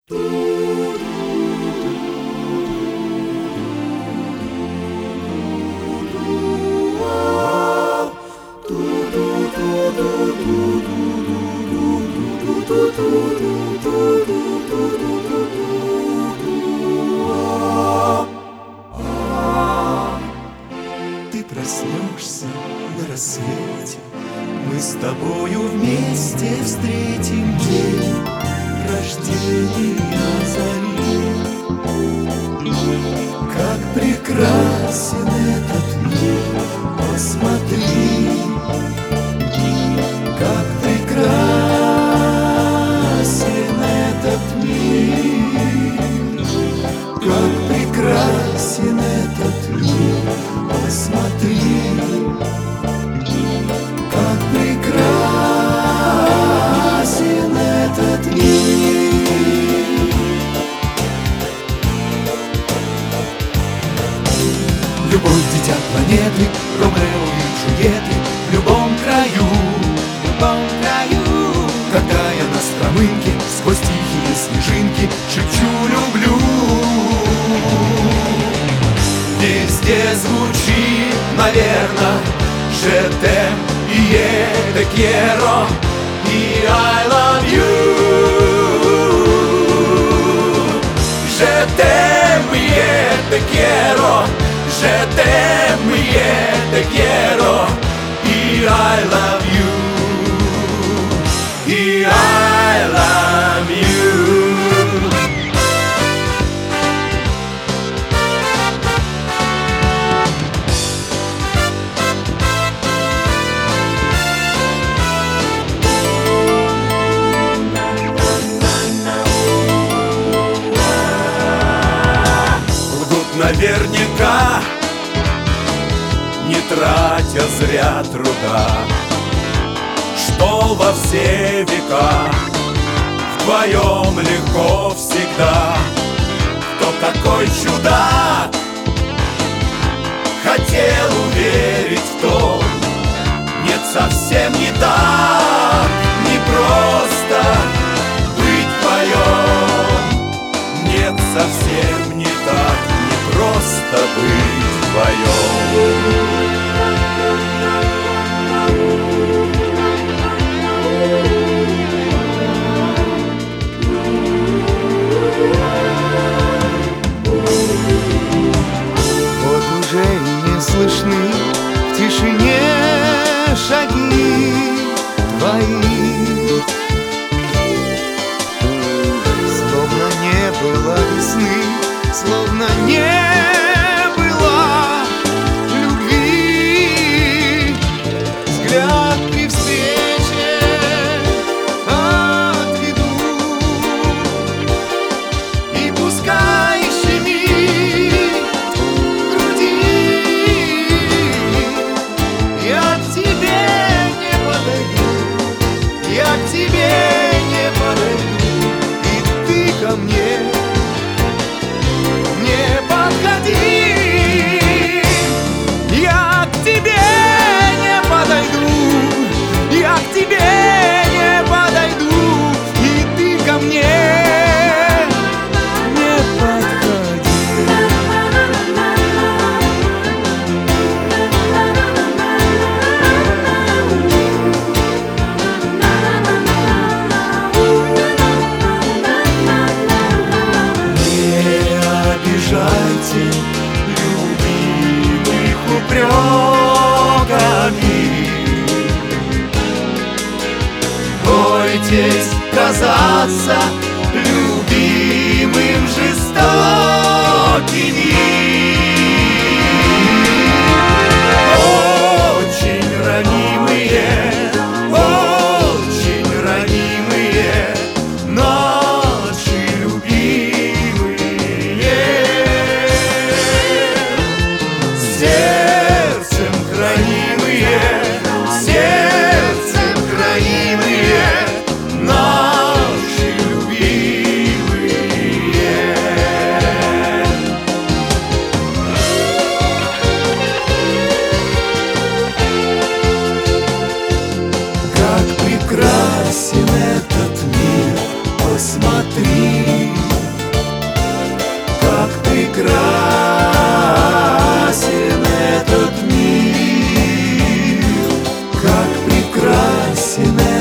Ты проснешься на рассвете, мы с тобою вместе встретим день рождения зари. Как прекрасен этот мир, посмотри, как прекрасен этот мир, как прекрасен этот мир, посмотри, как прекрасен этот мир. Любовь, дитя планеты, Ромео и Джульетты в любом краю, когда я на стромынке сквозь тихие снежинки шепчу «люблю». Везде звучит, наверно, «Je t'aime» и «Je te quiero» и «I love you». «Je t'aime» и «Je te quiero», «Je t'aime» и «Je te quiero» и «I love you», и «I love you». Наверняка, не тратя зря труда, что во все века вдвоем легко всегда. Кто такой чудак хотел уверить в том, нет, совсем не так, не просто быть вдвоем, нет, совсем не так. Просто быть вдвоем. Вот уже и не слышны в тишине шаги твои, словно не было весны, словно не было любви. Взгляд при встрече отведу, и пускай щемит в груди. Я к тебе не подойду, я к тебе не подойду, и ты ко мне не подходи. Я к тебе не подойду, я к тебе не подойду, и ты ко мне не подходи. Обижайте любимых упреками, бойтесь казаться любимым жестокими. Очень ранимые, очень ранимые наши любимые. Сердцем хранимые, сердцем хранимые наши любимые. Сине.